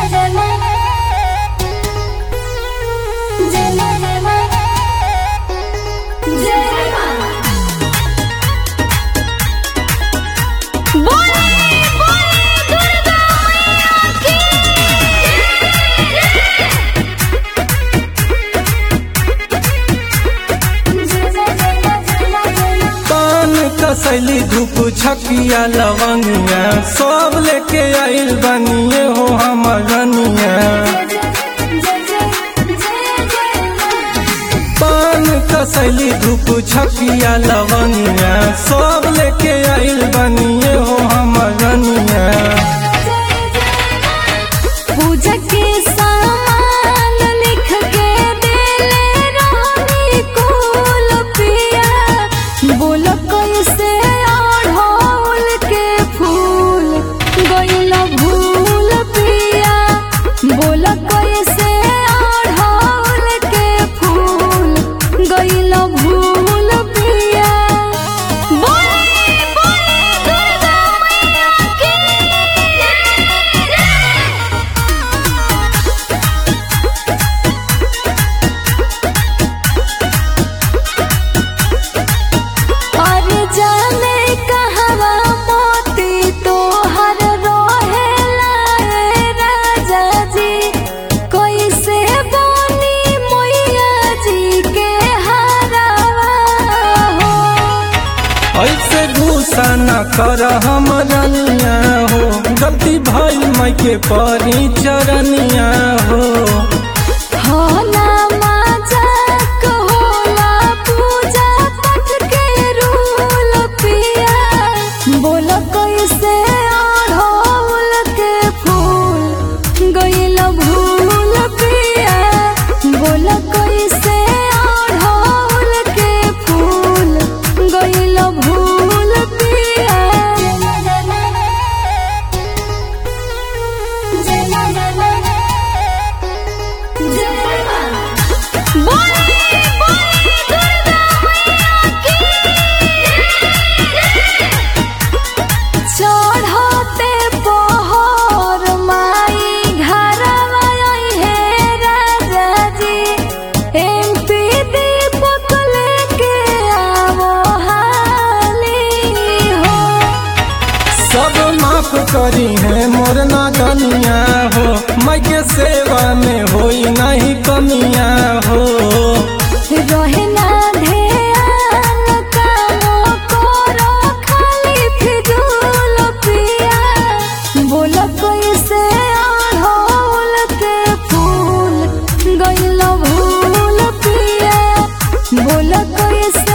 कसैली धूप छकिया लवंगिया सब लेके आइल बनिए हो हमर रनिया। पान कसैली धूप छकिया लवंगिया सब लेके आइल बनिए हो हमर रनिया। पूजा के सामान लिख के देले रानी कुल पिया, बोलो कैसे अढ़ौल के फूल गइल भूल पिया, बोलो कैसे अढ़ौल के फूल गइल भूल पिया। बोले बोले दुर्गा मैया की और जाने कहवा मोती तोहर रहेला रे राजा जी, कैसे बनी मैया जी के हरावा हो। ऐसे गुस्सा न कर हम रनिया हो, गलती भाई माई के परी चरनिया हो। होला मजाक होला पूजा पाठ के रूल पिया, बोलो कैसे अढ़ौल के फूल गइल भूल पिया, बोलो कैसे अढ़ौल के फूल गइल भूल पिया। बोले बोले दुर्गा मैया की चढ़ते पहर माई घरवा है राजा जी, एमपी दीपक लेके आवो हाली हो। सब माफ करी है मोर नादनिया हो, माई के सेवा में होई नहीं कमिया हो। रहे ना ध्यान कामो करो खाली फिजूल पिया, बोलो कैसे अढ़ौल के फूल गइल भूल पिया, बोलो कैसे